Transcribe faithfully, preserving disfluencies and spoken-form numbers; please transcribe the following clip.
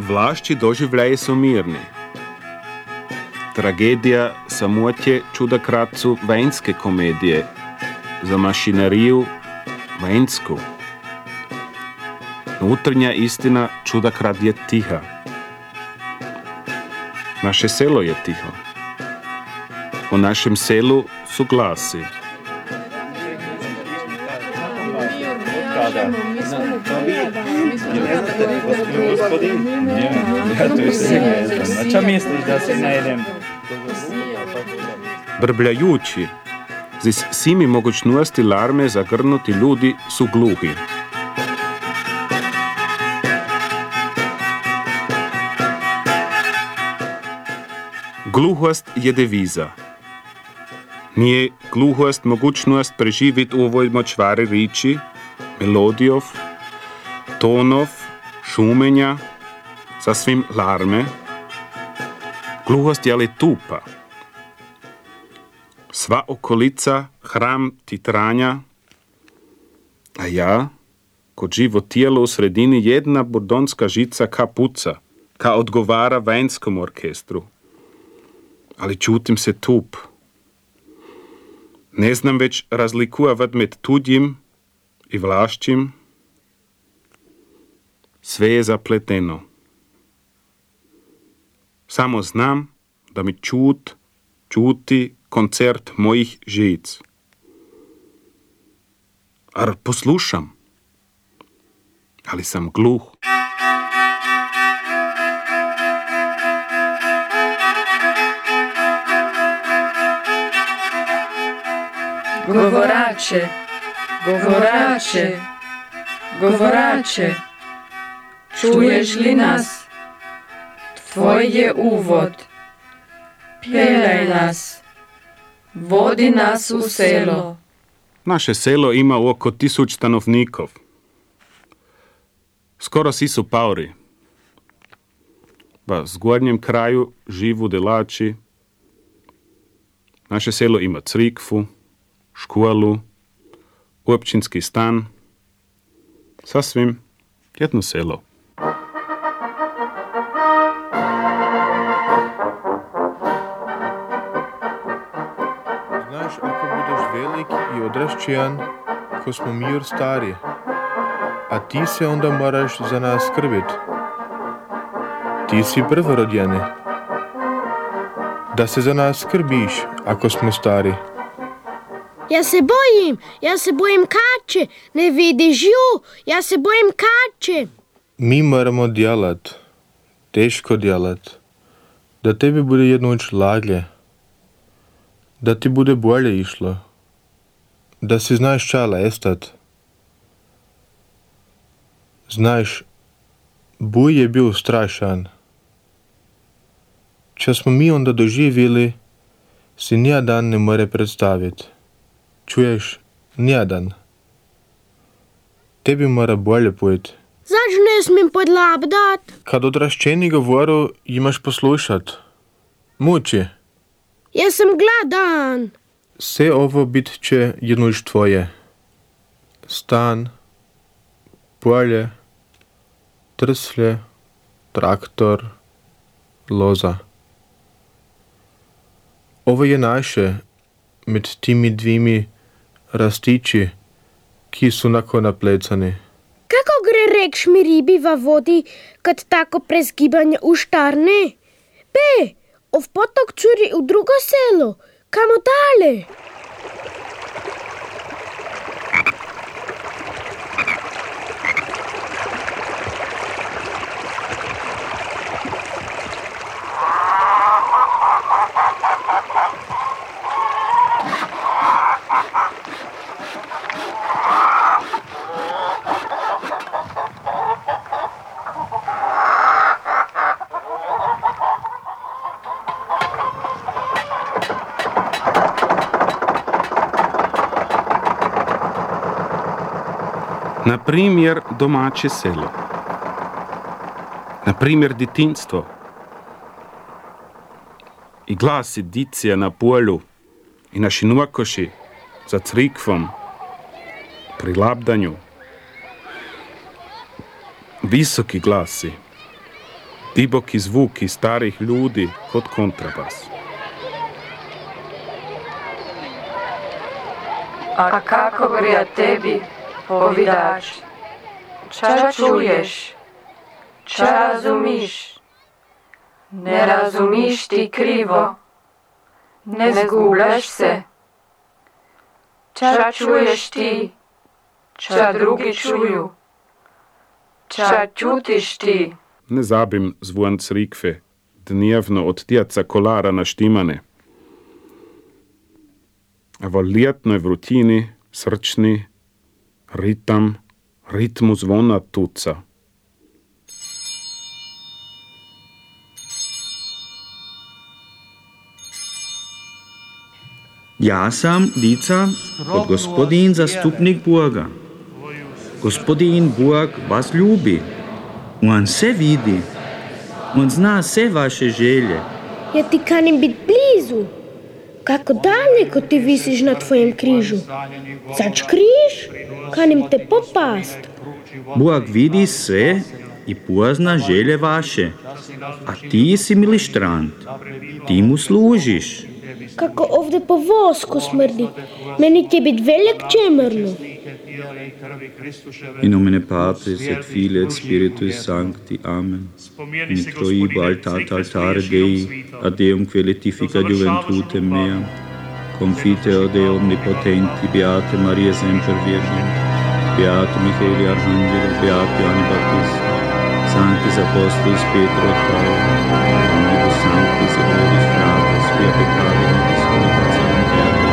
Vlašći doživljaje su mirni. Tragedija samotje čudakrat su vojnske komedije, za mašineriju vojnsku. Unutarnja istina čudakrat je tiha. Naše selo je tiho. U našem selu su glasi. Brbljajući, z svimi mogućnosti larme zagrnuti ljudi su gluhi. Gluhost je deviza. Nije gluhost mogućnost preživiti u ovoj močvari riči, melodijov, tonov, šumenja, sa svim larme. Gluhost je ali tupa. Sva okolica, hram titranja, a ja, kod živo tijelo u sredini jedna bordonska žica ka puca, ka odgovara vojnskom orkestru. Ali čutim se tup. Ne znam već razlikuvat med tuđim i vlašćim. Sve je zapleteno. Samo znam da mi čut, čuti koncert mojih žic. Ar poslušam, ali sam gluh. Govorače, govorače, govorače, čuješ li nas? Tvoj je uvod. Pelaj nas, vodi nas u selo. Naše selo ima oko tisuć stanovnikov. Skoro svi su paori. V zgornjem kraju živu delači. Naše selo ima crikvu, školu, općinski stan, sasvim jedno selo. Znaš, ako budeš velik i odrašćijan, ko smo mi još stari, a ti se onda moraš za nas skrbit. Ti si prvorodjeni. Da se za nas skrbiš, ako smo stari. Ja se bojim, ja se bojim kače, ne vidiš ju, ja se bojim kače. Mi moramo djelat, teško djelat, da tebi bude jednoć laglje, da ti bude bolje išlo, da si znaš čala estat. Znaš, buj je bil strašan. Če smo mi onda doživjeli, si nijadan ne more predstaviti. Čuješ, nijadan. Tebi mora bolje pojeti. Zač ne smem podlabdat? Kad odraščeni govoru, imaš poslušat. Muči. Ja sam gladan. Vse ovo bit će jednož tvoje. Stan, polje, trslje, traktor, loza. Ovo je naše, med timi dvimi rastiči, ki su nako naplecani. Kako gre rek šmiribi v vodi, kad tako prezgibanje uštarne? Be, ov potok curi v drugo selo, kamo dale? Na primjer domaće selo. Na primjer ditinstvo. I glasi dicija na polju i naši nuakoši za crikvom, pri labdanju. Visoki glasi. Diboki zvuk iz starih ljudi kod kontrabas. A kako grija tebi, povidač? Ča čuješ? Ča razumiš? Ne razumiš ti krivo? Ne zgubljaš se? Ča čuješ ti? Ča drugi čuju? Ča čutiš ti? Ne zabim zvon crikve, dnevno od djeca kolara naštimane. A v ljetnoj vrutini srčni ritam, ritmu zvona tuca. Ja sam Dica, kot gospodin zastupnik Burga. Gospodin Burg vas ljubi. On se vidi. On zna sve vaše želje. Ja ti kanim biti blizu. Kako daleko ti visiš na tvojem križu? Zač križ? Kanim te popast. Burg vidi sve i pozna želje vaše. A ti si milištrant. Ti mu služiš. Kako ovdje po vosku smrdi. Meni će biti velik čemrno. In nomine Patris et Filii et Spiritus Sancti. Amen. In troibo altate altare Dei, ad Deum que letificat juventutem meam, confiteo Dei omnipotenti, beate Maria semper Virgin, beate Michaeli Arcangelo, beate Ioanni Baptista, sanctis apostolis Petro et Paolo, omnibus sanctis et nobis fratres, via peccari nobis,